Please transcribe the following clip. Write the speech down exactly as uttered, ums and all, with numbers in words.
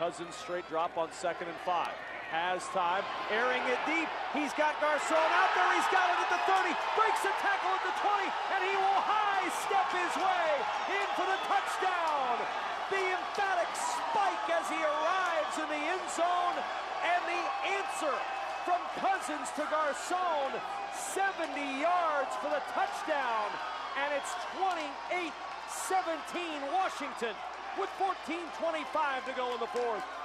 Cousins straight drop on second and five. Has time, airing it deep. He's got Garcon out there. He's got it at the thirty. Breaks the tackle at the twenty, and he will high step his way in for the touchdown. The emphatic spike as he arrives in the end zone, and the answer from Cousins to Garcon, seventy yards for the touchdown, and it's twenty-eight seventeen Washington with fourteen twenty-five to go in the fourth.